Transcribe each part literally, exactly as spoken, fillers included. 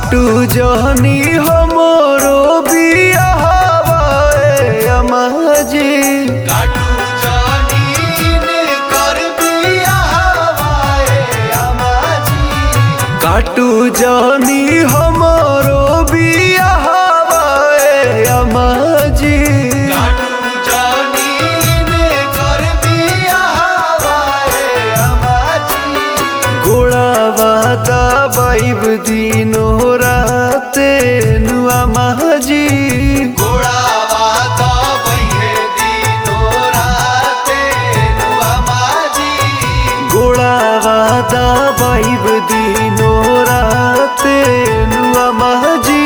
काटू जहनी हमरो बियाहवा अम्मा जी काटू जानी कर बियाहवा अम्मा जी काटू जहनी हमरो बियाहवा अम्मा जी काटू जानी कर बियाहवा अम्मा जी गोड़ावा दबाइब दिनो राते नु अम्मा जी गोड़ावा दबैहे दिनो राते नु अम्मा जी गोड़ावा दबाइब दिनो राते नु अम्मा जी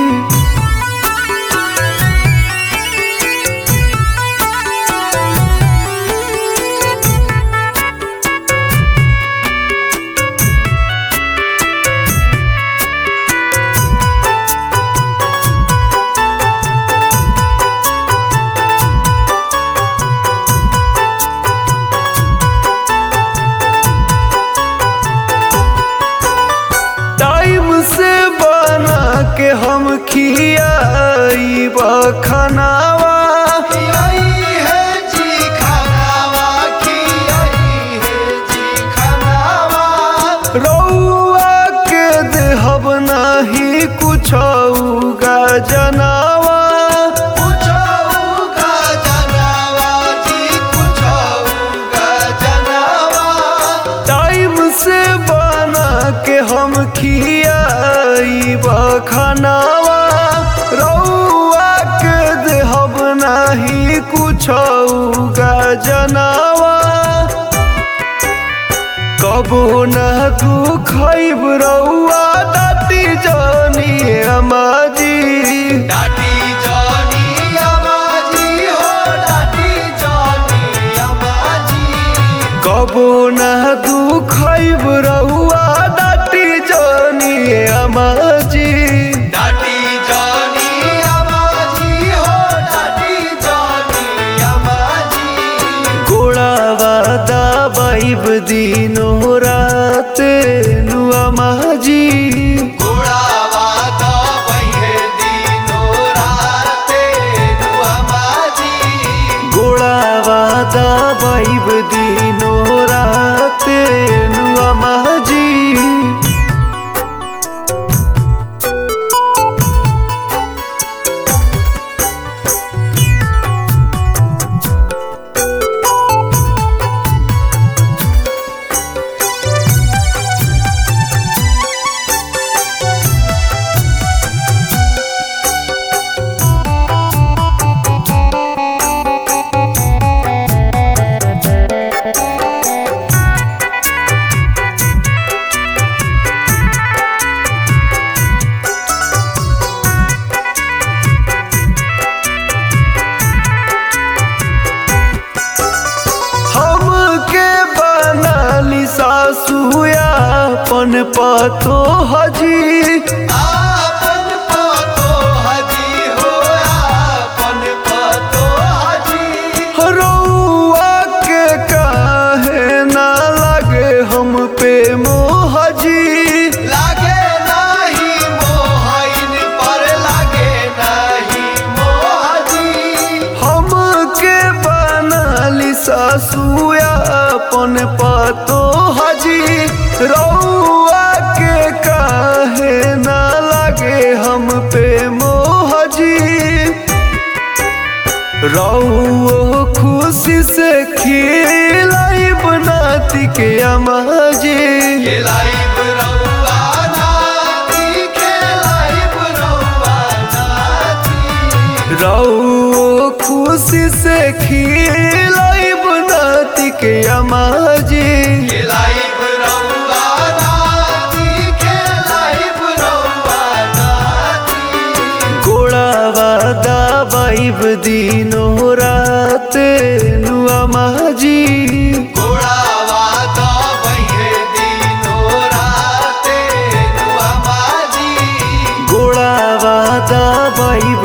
टाइम से बना के हम खियाई बखनावा खियाई है जी खानावा खियाई है जी खानावा रउआ के देहब नाही कुछ उगा जनावा कुछौगा जनावा जी कुछौगा जनावा टाइम से बना के हम खियाई बखनावा रउआ के देहब नाही कुछ उगा जनावा कबो न दुखैब रउआ डाटी जानी अम्मा जी डाटी जानी अम्मा जी हो डाटी जानी अम्मा जी कबो न दुखैब रउआ डाटी जानी अम्मा जी डाटी जानी अम्मा जी हो डाटी जानी अम्मा जी गोड़ावा दबाइब दिनो राते नु अम्मा जी गोड़ावा दबैहे दिनो राते नु अम्मा जी गोड़ावा दबाइब दिनो राते नु अम्मा जी हमके बनाली सासुया पन पतो हजी आपन पतो हजी हो आपन पतो हजी रउआ के काहे ना लगे हम पे मोहजी लागे नाही मोहइन पर लागे नाही मोहजी हमके बनाली सासुया पन पतो हजी रउआ के काहे ना लगे हम पे मोहजी रउओ खुशी से खिलाइब नाती के अम्मा जी खेलाइब रउआ नाती खेलाइब रउआ नाती रउओ खुशी से खिलाइब नाती के अम्मा जी खेलाइब रउआ नाती खेलाइब रउआ नाती गोड़ावा दबाइब दिनो राते नु अम्मा जी गोड़ावा दबैहे दिनो राते नु अम्मा जी गोड़ावा दबाइब